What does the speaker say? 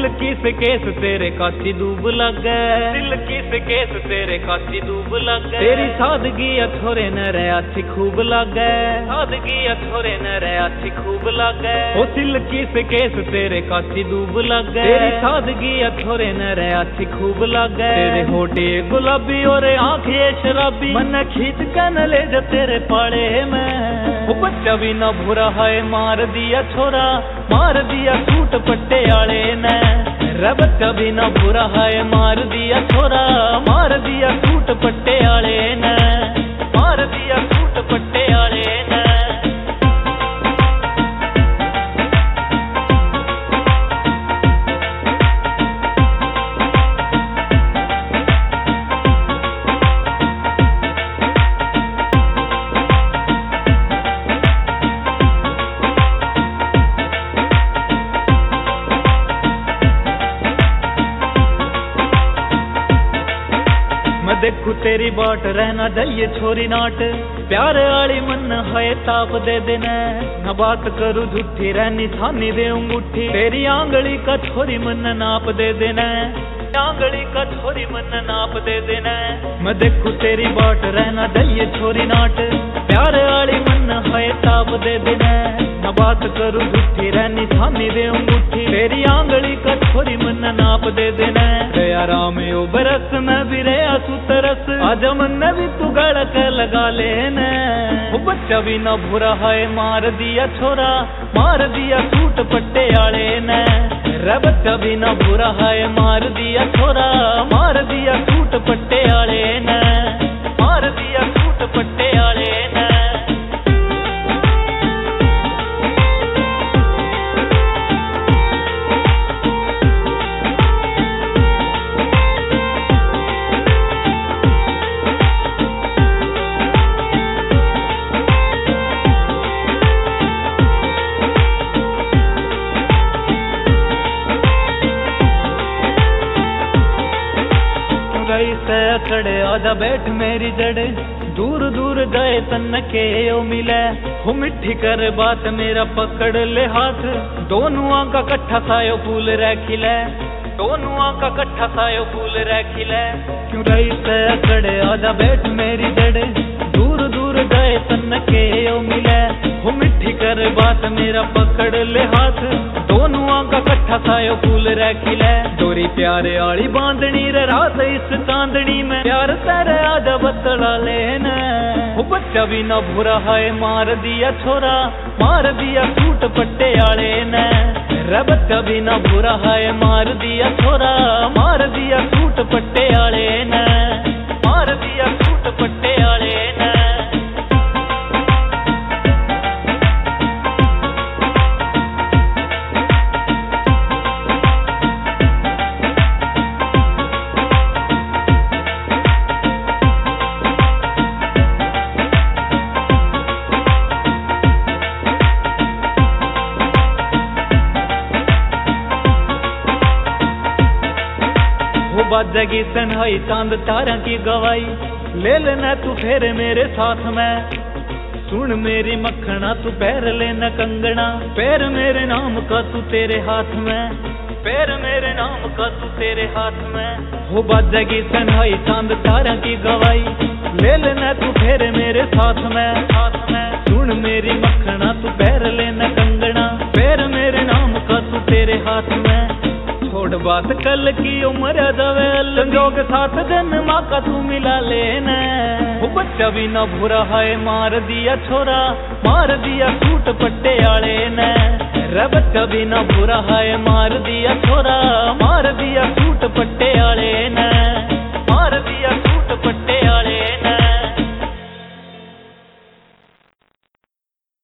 Silkie से case तेरे काची डूब लगे, सिल्की से केस तेरे काची डूब लगे। तेरी सादगी अछोरे न रे अच्छी खूब लगे, सादगी अछोरे न रे अच्छी खूब लगे। ओ सिल्की से केस तेरे काची डूब लगे, तेरी सादगी अछोरे न रे अच्छी खूब लगे। तेरे होठे गुलाबी और आंखें शराबी, मन खींच के न ले जा तेरे पाले में। वो बच्चा भी न बुरा है मार दिया छोरा, मार दिया सूट पट्टे आले ने। रे बच्चा भी न बुरा है मार दिया छोरा, मार दिया सूट पट्टे आले ने, मार दिया सूट पट्टे आले ने। देखू तेरी बाट रहना जाइए छोरी नाट, प्यार आली मन है ताप दे देना। न बात करूँ झूठी रहनी थानी दे अंगूठी, तेरी आंगली का छोरी मन नाप दे देना, आंगली का छोरी मन नाप दे देना। मैं देखू तेरी बाट रहना जाइए छोरी नाट, प्यार आली मन है ताप दे देना। न बात करूँ झूठी रहनी थानी दे अंगूठी, तेरी आंगली का छोरी मन नाप दे देना। रे आराम यो बरस में भी रे सुतरस, आज मन भी तू गड़क लगा लेना। वो बच्चा भी न बुरा है मार दिया छोरा, मार दिया सूट पट्टे आले ने। रे बच्चा भी न बुरा है मार दिया छोरा, मार दिया सूट पट्टे आले ने, मार दिया सूट पट्टे आले ने। से अकड़े आजा बैठ मेरी जड़े, दूर दूर गए तन के ओ मिले। हो मिठी कर बात मेरा पकड़ ले हाथ, दोनों आंका कट्ठा सायो फूल रे खिले, दोनों आंका कट्ठा सायो फूल रे खिले। क्यों रही से अकड़े आजा बैठ मेरी जड़े, दूर दूर गए तन के ओ मिले। हो मिठी कर बात मेरा पकड़ ले हाथ, दोनों आंका कट्ठा सायो फूल रे खिले। डोरी प्यारे आली बांधनी रे रात इस चांदनी में, प्यार तेरे आजा बतला लेना। वो बच्चा भी न बुरा है मार दिया छोरा, मार दिया सूट पट्टे आले ने। रे बच्चा भी न बुरा है मार दिया छोरा, मार दिया सूट पट्टे आले ने, मार दिया सूट पट्टे आले ने। बाजेगी सनहाई चांद तारा की गवाई, ले लेना तू फेर मेरे साथ में। सुन मेरी मक्खना तू पैर लेना कंगना, पैर मेरे नाम का तू तेरे हाथ में, पैर मेरे नाम का तू तेरे हाथ में। हो बाजेगी सनहाई चांद तारा की गवाई, ले लेना तू फेर मेरे साथ में, साथ में। सुन मेरी मक्खना तू पैर लेना कंगना, पैर मेरे नाम का तू तेरे हाथ में। छोड़ बात कल की उम्र जावे, संजोग साथ जन्मा का तू मिला लेना। वो बच्चा भी न बुरा है मार दिया छोरा, मार दिया सूट पट्टे आले ने। रे बच्चा भी न बुरा है मार दिया छोरा,